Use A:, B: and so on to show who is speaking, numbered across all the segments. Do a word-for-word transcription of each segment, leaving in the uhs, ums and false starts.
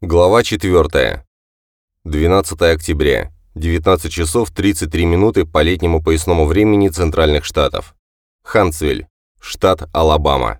A: Глава четвёртая. двенадцатое октября. девятнадцать часов тридцать три минуты по летнему поясному времени Центральных Штатов. Хантсвилл, штат Алабама.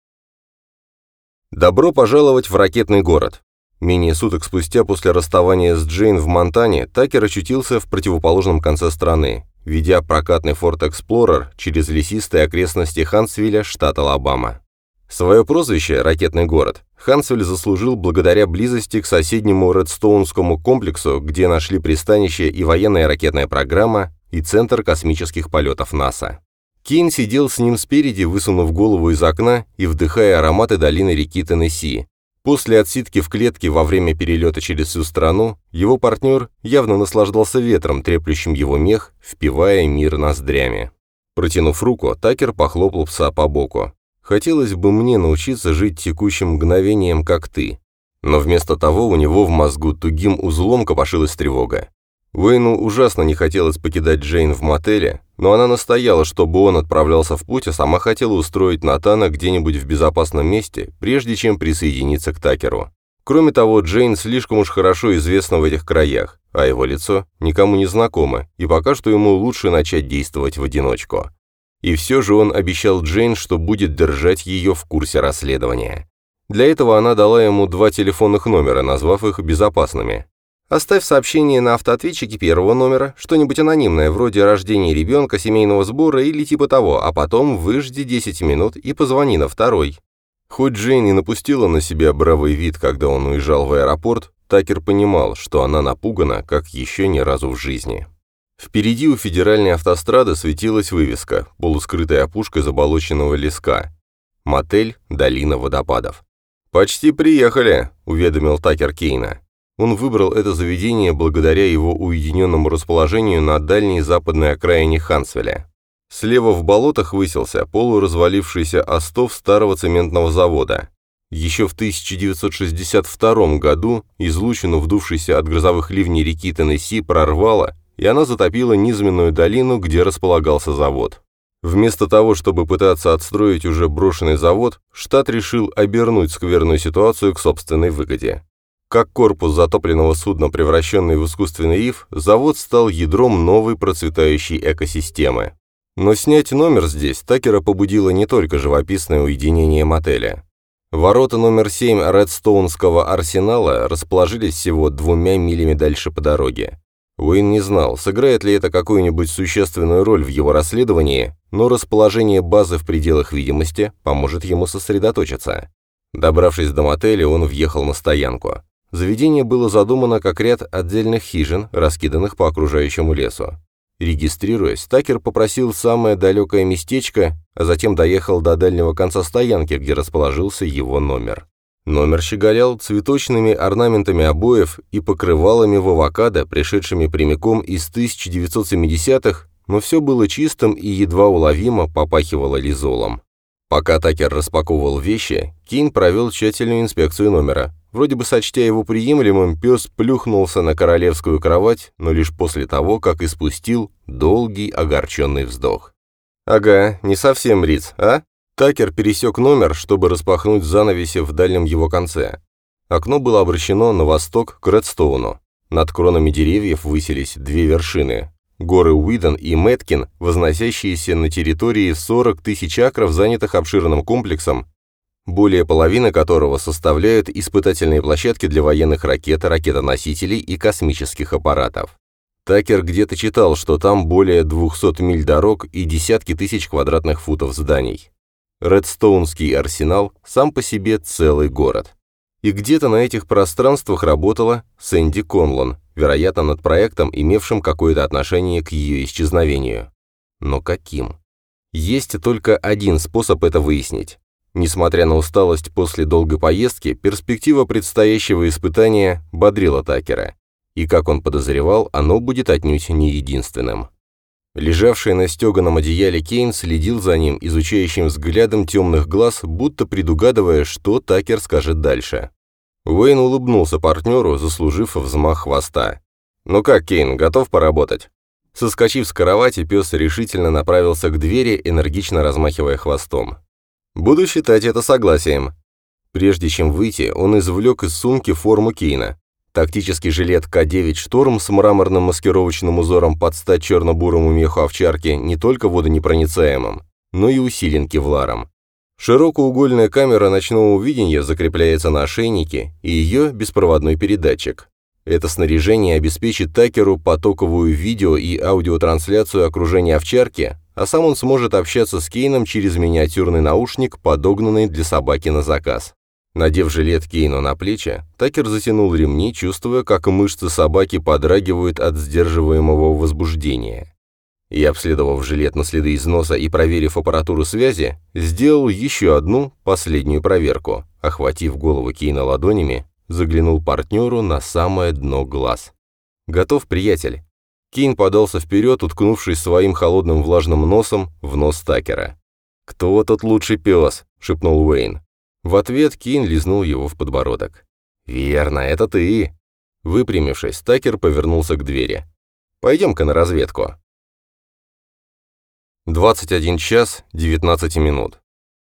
A: Добро пожаловать в ракетный город. Менее суток спустя после расставания с Джейн в Монтане, Такер очутился в противоположном конце страны, ведя прокатный Ford Explorer через лесистые окрестности Хантсвилля, штат Алабама. Свое прозвище «Ракетный город» Хантсвилл заслужил благодаря близости к соседнему Редстоунскому комплексу, где нашли пристанище и военная ракетная программа, и Центр космических полетов НАСА. Кейн сидел с ним спереди, высунув голову из окна и вдыхая ароматы долины реки Теннесси. После отсидки в клетке во время перелета через всю страну, его партнер явно наслаждался ветром, треплющим его мех, впивая мир ноздрями. Протянув руку, Такер похлопал пса по боку. «Хотелось бы мне научиться жить текущим мгновением, как ты». Но вместо того у него в мозгу тугим узлом копошилась тревога. Уэйну ужасно не хотелось покидать Джейн в мотеле, но она настояла, чтобы он отправлялся в путь, а сама хотела устроить Натана где-нибудь в безопасном месте, прежде чем присоединиться к Такеру. Кроме того, Джейн слишком уж хорошо известна в этих краях, а его лицо никому не знакомо, и пока что ему лучше начать действовать в одиночку. И все же он обещал Джейн, что будет держать ее в курсе расследования. Для этого она дала ему два телефонных номера, назвав их безопасными. «Оставь сообщение на автоответчике первого номера, что-нибудь анонимное, вроде рождения ребенка, семейного сбора или типа того, а потом выжди десять минут и позвони на второй». Хоть Джейн и напустила на себя бравый вид, когда он уезжал в аэропорт, Такер понимал, что она напугана, как еще ни разу в жизни. Впереди у федеральной автострады светилась вывеска, полускрытая опушкой заболоченного леска. Мотель «Долина водопадов». «Почти приехали», — уведомил Такер Кейна. Он выбрал это заведение благодаря его уединенному расположению на дальней западной окраине Хантсвилля. Слева в болотах высился полуразвалившийся остов старого цементного завода. Еще в тысяча девятьсот шестьдесят втором году излучину, вдувшейся от грозовых ливней реки Теннесси, прорвало, и она затопила низменную долину, где располагался завод. Вместо того, чтобы пытаться отстроить уже брошенный завод, штат решил обернуть скверную ситуацию к собственной выгоде. Как корпус затопленного судна, превращенный в искусственный риф, завод стал ядром новой процветающей экосистемы. Но снять номер здесь Такера побудило не только живописное уединение мотеля. Ворота номер семь Редстоунского арсенала расположились всего двумя милями дальше по дороге. Уэйн не знал, сыграет ли это какую-нибудь существенную роль в его расследовании, но расположение базы в пределах видимости поможет ему сосредоточиться. Добравшись до мотеля, он въехал на стоянку. Заведение было задумано как ряд отдельных хижин, раскиданных по окружающему лесу. Регистрируясь, Такер попросил самое далекое местечко, а затем доехал до дальнего конца стоянки, где расположился его номер. Номер щеголял цветочными орнаментами обоев и покрывалами в авокадо, пришедшими прямиком из тысяча девятьсот семидесятых, но все было чистым и едва уловимо попахивало лизолом. Пока Такер распаковывал вещи, Кейн провел тщательную инспекцию номера. Вроде бы сочтя его приемлемым, пес плюхнулся на королевскую кровать, но лишь после того, как испустил долгий огорченный вздох. «Ага, не совсем Риц, а?» Такер пересек номер, чтобы распахнуть занавеси в дальнем его конце. Окно было обращено на восток к Редстоуну. Над кронами деревьев высились две вершины – горы Уидон и Мэткин, возносящиеся на территории в сорок тысяч акров, занятых обширным комплексом, более половины которого составляют испытательные площадки для военных ракет, ракетоносителей и космических аппаратов. Такер где-то читал, что там более двухсот миль дорог и десятки тысяч квадратных футов зданий. Редстоунский арсенал сам по себе целый город. И где-то на этих пространствах работала Сэнди Конлон, вероятно, над проектом, имевшим какое-то отношение к ее исчезновению. Но каким? Есть только один способ это выяснить. Несмотря на усталость после долгой поездки, перспектива предстоящего испытания бодрила Такера. И, как он подозревал, оно будет отнюдь не единственным. Лежавший на стеганом одеяле Кейн следил за ним изучающим взглядом темных глаз, будто предугадывая, что Такер скажет дальше. Уэйн улыбнулся партнеру, заслужив взмах хвоста. «Ну как, Кейн, готов поработать?» Соскочив с кровати, пес решительно направился к двери, энергично размахивая хвостом. «Буду считать это согласием». Прежде чем выйти, он извлек из сумки форму Кейна. Тактический жилет К девять «Шторм» с мраморным маскировочным узором под стать черно-бурому меху овчарки не только водонепроницаемым, но и усилен кевларом. Широкоугольная камера ночного видения закрепляется на ошейнике и ее беспроводной передатчик. Это снаряжение обеспечит Такеру потоковую видео- и аудиотрансляцию окружения овчарки, а сам он сможет общаться с Кейном через миниатюрный наушник, подогнанный для собаки на заказ. Надев жилет Кейну на плечи, Такер затянул ремни, чувствуя, как мышцы собаки подрагивают от сдерживаемого возбуждения. И, обследовав жилет на следы износа и проверив аппаратуру связи, сделал еще одну, последнюю проверку. Охватив голову Кейна ладонями, заглянул партнеру на самое дно глаз. «Готов, приятель?» Кейн подался вперед, уткнувшись своим холодным влажным носом в нос Такера. «Кто тут лучший пес?» — шепнул Уэйн. В ответ Кейн лизнул его в подбородок. «Верно, это ты!» Выпрямившись, Такер повернулся к двери. «Пойдем-ка на разведку». двадцать один час девятнадцать минут.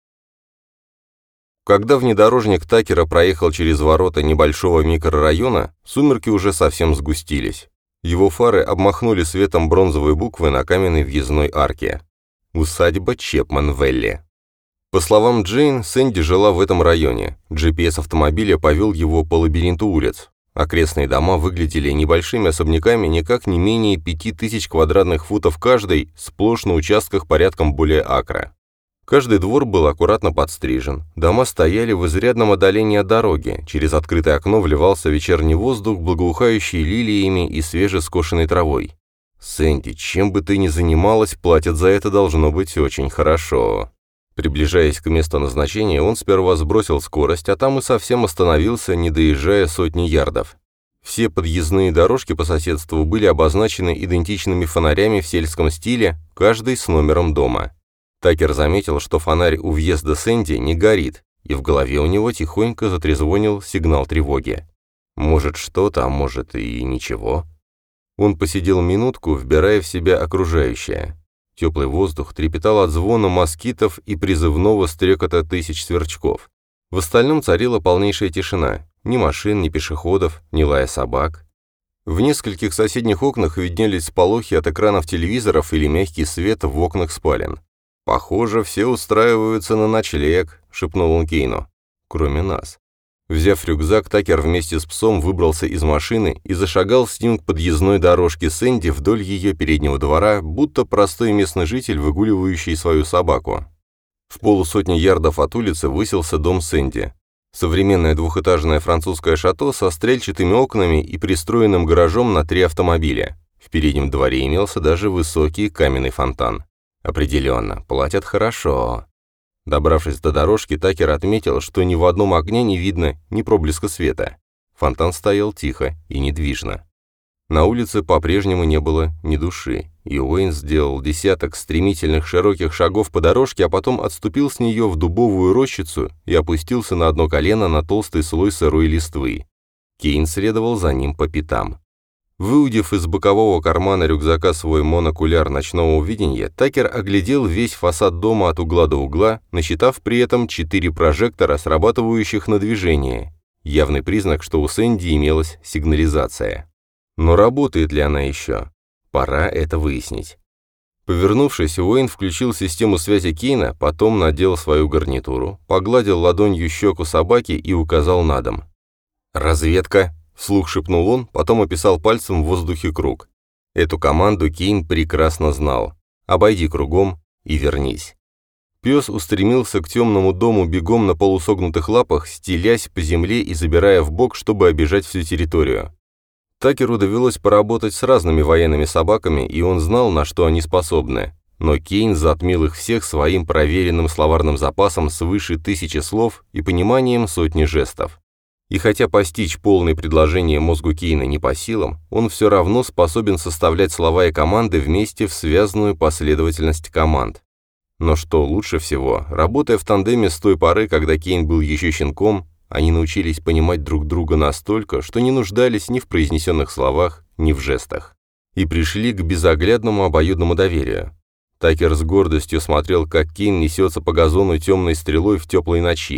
A: Когда внедорожник Такера проехал через ворота небольшого микрорайона, сумерки уже совсем сгустились. Его фары обмахнули светом бронзовые буквы на каменной въездной арке. Усадьба Чепман-Вэлли. По словам Джейн, Сэнди жила в этом районе. джи пи эс автомобиля повел его по лабиринту улиц. Окрестные дома выглядели небольшими особняками никак не менее пяти тысяч квадратных футов каждый, сплошь на участках порядком более акра. Каждый двор был аккуратно подстрижен. Дома стояли в изрядном отдалении от дороги. Через открытое окно вливался вечерний воздух, благоухающий лилиями и свежескошенной травой. «Сэнди, чем бы ты ни занималась, платят за это должно быть очень хорошо». Приближаясь к месту назначения, он сперва сбросил скорость, а там и совсем остановился, не доезжая сотни ярдов. Все подъездные дорожки по соседству были обозначены идентичными фонарями в сельском стиле, каждый с номером дома. Такер заметил, что фонарь у въезда Сэнди не горит, и в голове у него тихонько затрезвонил сигнал тревоги. Может что-то, а может и ничего. Он посидел минутку, вбирая в себя окружающее. Теплый воздух трепетал от звона москитов и призывного стрекота тысяч сверчков. В остальном царила полнейшая тишина. Ни машин, ни пешеходов, ни лая собак. В нескольких соседних окнах виднелись сполохи от экранов телевизоров или мягкий свет в окнах спален. «Похоже, все устраиваются на ночлег», — шепнул он Кейну. «Кроме нас». Взяв рюкзак, Такер вместе с псом выбрался из машины и зашагал с ним к подъездной дорожке Сэнди вдоль ее переднего двора, будто простой местный житель, выгуливающий свою собаку. В полусотни ярдов от улицы высился дом Сэнди. Современное двухэтажное французское шато со стрельчатыми окнами и пристроенным гаражом на три автомобиля. В переднем дворе имелся даже высокий каменный фонтан. Определенно, платят хорошо. Добравшись до дорожки, Такер отметил, что ни в одном окне не видно ни проблеска света. Фонтан стоял тихо и недвижно. На улице по-прежнему не было ни души, и Уэйн сделал десяток стремительных широких шагов по дорожке, а потом отступил с нее в дубовую рощицу и опустился на одно колено на толстый слой сырой листвы. Кейн следовал за ним по пятам. Выудив из бокового кармана рюкзака свой монокуляр ночного видения, Такер оглядел весь фасад дома от угла до угла, насчитав при этом четыре прожектора, срабатывающих на движение. Явный признак, что у Сэнди имелась сигнализация. Но работает ли она еще? Пора это выяснить. Повернувшись, Уэйн включил систему связи Кейна, потом надел свою гарнитуру, погладил ладонью щеку собаки и указал на дом. «Разведка!» — вслух шепнул он, потом описал пальцем в воздухе круг. Эту команду Кейн прекрасно знал. «Обойди кругом и вернись». Пес устремился к темному дому бегом на полусогнутых лапах, стелясь по земле и забирая в бок, чтобы обижать всю территорию. Такеру довелось поработать с разными военными собаками, и он знал, на что они способны. Но Кейн затмил их всех своим проверенным словарным запасом свыше тысячи слов и пониманием сотни жестов. И хотя постичь полные предложения мозгу Кейна не по силам, он все равно способен составлять слова и команды вместе в связанную последовательность команд. Но что лучше всего, работая в тандеме с той поры, когда Кейн был еще щенком, они научились понимать друг друга настолько, что не нуждались ни в произнесенных словах, ни в жестах. И пришли к безоглядному обоюдному доверию. Такер с гордостью смотрел, как Кейн несется по газону темной стрелой в теплой ночи.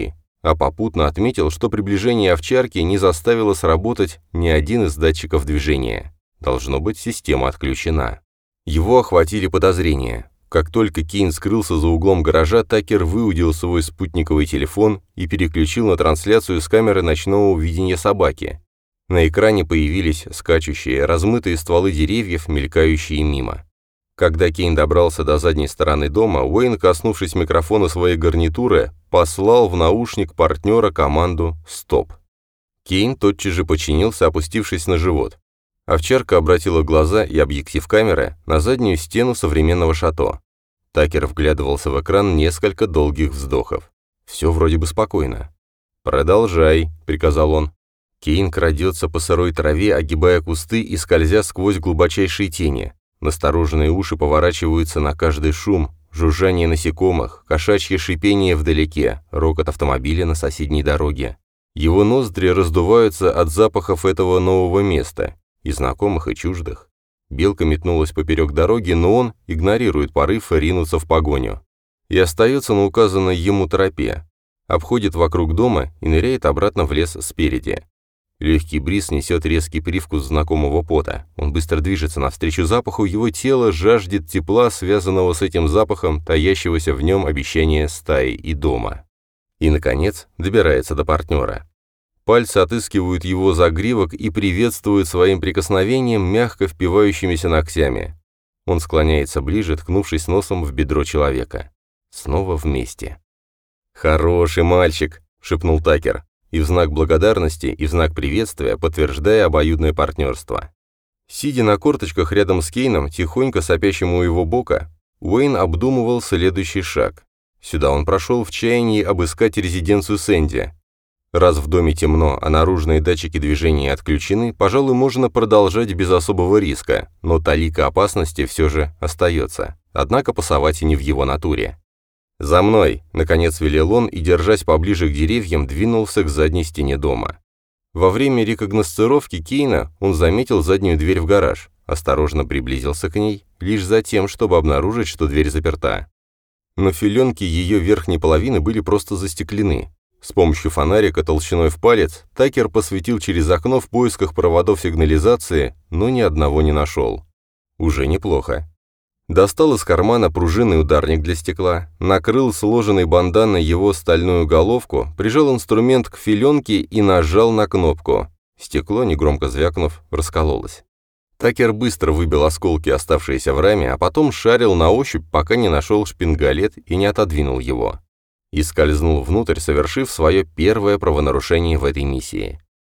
A: а попутно отметил, что приближение овчарки не заставило сработать ни один из датчиков движения. Должно быть, система отключена. Его охватили подозрения. Как только Кейн скрылся за углом гаража, Такер выудил свой спутниковый телефон и переключил на трансляцию с камеры ночного видения собаки. На экране появились скачущие, размытые стволы деревьев, мелькающие мимо. Когда Кейн добрался до задней стороны дома, Уэйн, коснувшись микрофона своей гарнитуры, послал в наушник партнера команду «Стоп». Кейн тотчас же подчинился, опустившись на живот. Овчарка обратила глаза и объектив камеры на заднюю стену современного шато. Такер вглядывался в экран несколько долгих вздохов. Все вроде бы спокойно. «Продолжай», — приказал он. Кейн крадется по сырой траве, огибая кусты и скользя сквозь глубочайшие тени. Настороженные уши поворачиваются на каждый шум, жужжание насекомых, кошачье шипение вдалеке, рокот автомобиля на соседней дороге. Его ноздри раздуваются от запахов этого нового места, и знакомых, и чуждых. Белка метнулась поперек дороги, но он игнорирует порыв ринуться в погоню. И остается на указанной ему тропе. Обходит вокруг дома и ныряет обратно в лес спереди. Легкий бриз несет резкий привкус знакомого пота. Он быстро движется навстречу запаху, его тело жаждет тепла, связанного с этим запахом, таящегося в нем обещания стаи и дома. И, наконец, добирается до партнера. Пальцы отыскивают его загривок и приветствуют своим прикосновением, мягко впивающимися ногтями. Он склоняется ближе, ткнувшись носом в бедро человека. Снова вместе. «Хороший мальчик», — шепнул Такер, и в знак благодарности, и в знак приветствия, подтверждая обоюдное партнерство. Сидя на корточках рядом с Кейном, тихонько сопящим у его бока, Уэйн обдумывал следующий шаг. Сюда он прошел в чаянии обыскать резиденцию Сэнди. Раз в доме темно, а наружные датчики движения отключены, пожалуй, можно продолжать без особого риска, но талика опасности все же остается. Однако пасовать и не в его натуре. «За мной!» — наконец велел он и, держась поближе к деревьям, двинулся к задней стене дома. Во время рекогносцировки Кейна он заметил заднюю дверь в гараж, осторожно приблизился к ней, лишь за тем, чтобы обнаружить, что дверь заперта. Но филенки ее верхней половины были просто застеклены. С помощью фонарика толщиной в палец Такер посветил через окно в поисках проводов сигнализации, но ни одного не нашел. Уже неплохо. Достал из кармана пружинный ударник для стекла, накрыл сложенной банданой его стальную головку, прижал инструмент к филенке и нажал на кнопку. Стекло, негромко звякнув, раскололось. Такер быстро выбил осколки, оставшиеся в раме, а потом шарил на ощупь, пока не нашел шпингалет и не отодвинул его. И скользнул внутрь, совершив свое первое правонарушение в этой миссии.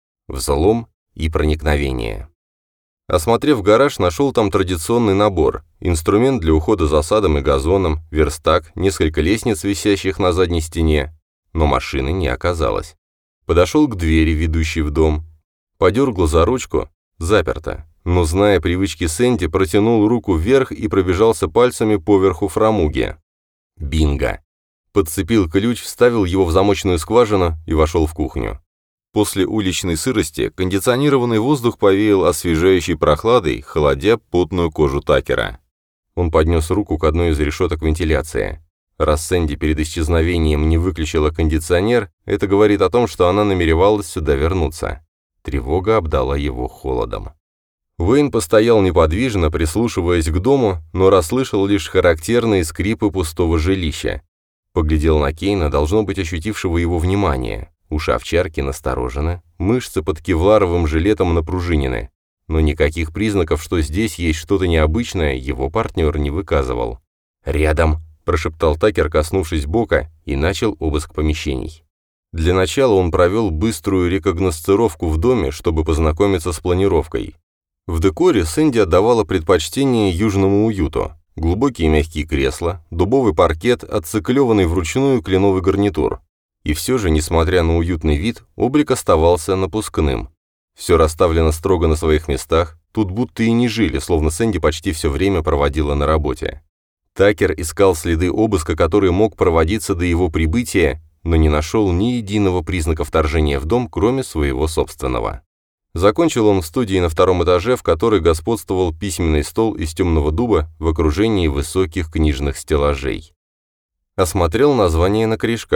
A: Взлом и проникновение. Осмотрев гараж, нашел там традиционный набор: инструмент для ухода за садом и газоном, верстак, несколько лестниц, висящих на задней стене, но машины не оказалось. Подошел к двери, ведущей в дом, подергал за ручку, заперто, но, зная привычки Сэнди, протянул руку вверх и пробежался пальцами поверху фрамуги. Бинго! Подцепил ключ, вставил его в замочную скважину и вошел в кухню. После уличной сырости кондиционированный воздух повеял освежающей прохладой, холодя потную кожу Такера. Он поднес руку к одной из решеток вентиляции. Раз Сэнди перед исчезновением не выключила кондиционер, это говорит о том, что она намеревалась сюда вернуться. Тревога обдала его холодом. Уэйн постоял неподвижно, прислушиваясь к дому, но расслышал лишь характерные скрипы пустого жилища. Поглядел на Кейна, должно быть, ощутившего его внимание. Уши овчарки насторожены, мышцы под кевларовым жилетом напружинены. Но никаких признаков, что здесь есть что-то необычное, его партнер не выказывал. «Рядом!» – прошептал Такер, коснувшись бока, и начал обыск помещений. Для начала он провел быструю рекогносцировку в доме, чтобы познакомиться с планировкой. В декоре Сэнди отдавала предпочтение южному уюту. Глубокие мягкие кресла, дубовый паркет, отциклёванный вручную кленовый гарнитур. И все же, несмотря на уютный вид, облик оставался напускным. Все расставлено строго на своих местах, тут будто и не жили, словно Сэнди почти все время проводила на работе. Такер искал следы обыска, который мог проводиться до его прибытия, но не нашел ни единого признака вторжения в дом, кроме своего собственного. Закончил он в студии на втором этаже, в которой господствовал письменный стол из темного дуба в окружении высоких книжных стеллажей. Осмотрел названия на корешках.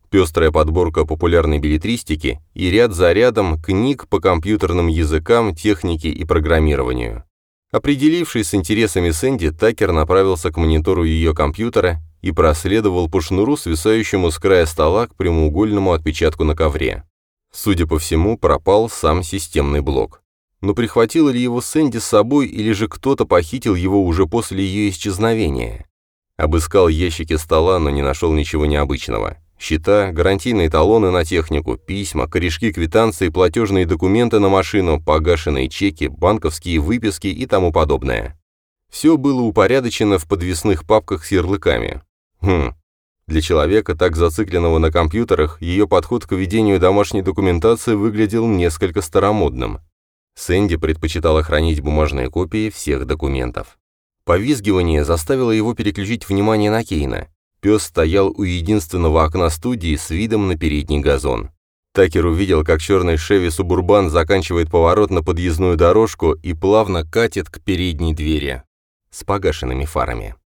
A: пестрая подборка популярной беллетристики и ряд за рядом книг по компьютерным языкам, технике и программированию. Определившись с интересами Сэнди, Такер направился к монитору ее компьютера и проследовал по шнуру, свисающему с края стола, к прямоугольному отпечатку на ковре. Судя по всему, пропал сам системный блок. Но прихватила ли его Сэнди с собой, или же кто-то похитил его уже после ее исчезновения? Обыскал ящики стола, но не нашел ничего необычного. Счета, гарантийные талоны на технику, письма, корешки квитанции, платежные документы на машину, погашенные чеки, банковские выписки и тому подобное. Все было упорядочено в подвесных папках с ярлыками. Хм. Для человека, так зацикленного на компьютерах, ее подход к ведению домашней документации выглядел несколько старомодным. Сэнди предпочитала хранить бумажные копии всех документов. Повизгивание заставило его переключить внимание на Кейна. Пес стоял у единственного окна студии с видом на передний газон. Такер увидел, как черный Chevy Suburban заканчивает поворот на подъездную дорожку и плавно катит к передней двери с погашенными фарами.